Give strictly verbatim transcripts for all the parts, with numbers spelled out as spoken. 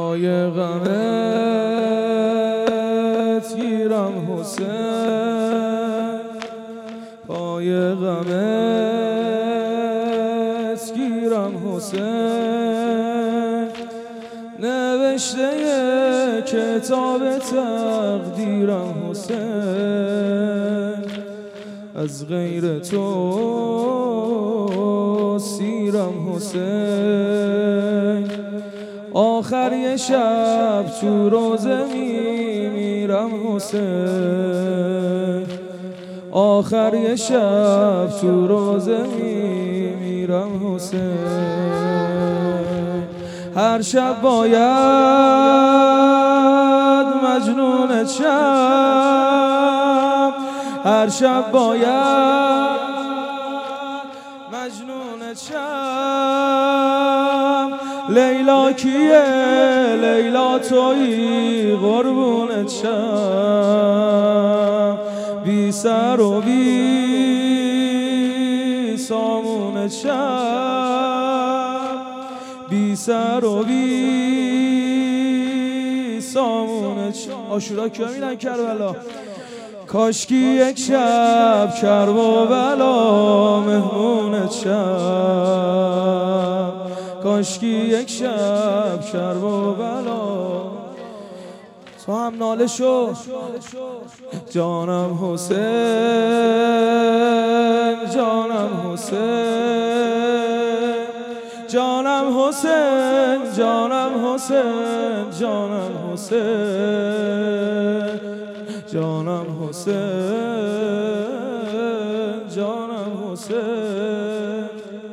پای غمت گیرم حسین، پای غمت گیرم حسین، نوشته کتاب تقدیرم حسین، از غیر تو سیرم حسین، آخر یه شب تو روزه میمیرم حسین، آخر یه شب تو روزه میمیرم حسین، هر شب باید مجنون شم، هر شب باید مجنون شم، لیلا کیه لیلا تویی قربونت شم، بی سر و بی سامونت شم، بی سر و بی سامونت شم. عاشورا کیا میرن کربلا؟ کاشکی یک شب کربلا مهمونت شم، کاشکی یک شب کربلا. تو هم ناله شو جانم حسین، جانم حسین، جانم حسین، جانم حسین، جانم حسین، جانم حسین، جانم حسین،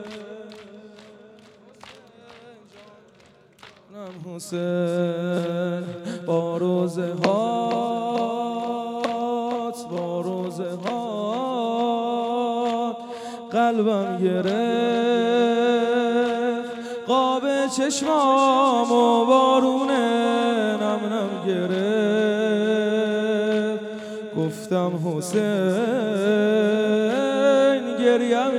جانم حسین. با روزه هات با روزه هات قلبم گرفت، قاب چشمام و بارون نم نم گرفت، گفتم حسین گریم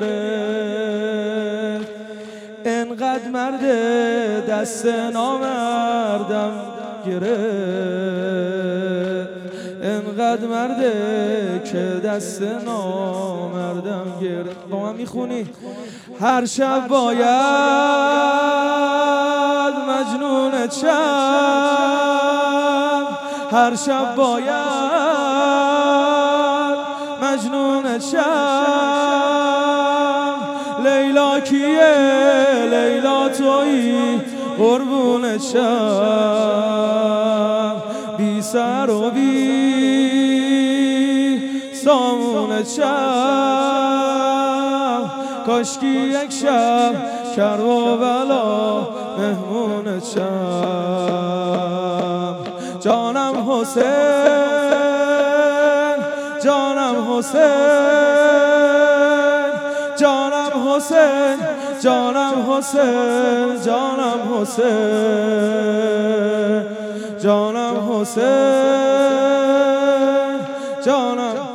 گرفت، انقدر مرد دست نامردم گرفت، انقدر مرده که دست نامردم گرفت. با من میخونی؟ هر شب باید مجنونت شم، هر شب باید مجنونت شم، لیلا کیه لیلا تویی قربونت شم، بی سر و بی سامونت شم، کاشکی یک شب کربلا مهمونت شم، جانم حسین، جانم حسین، جانم حسین، جانم حسین، جانم حسین، جانم حسین، جانم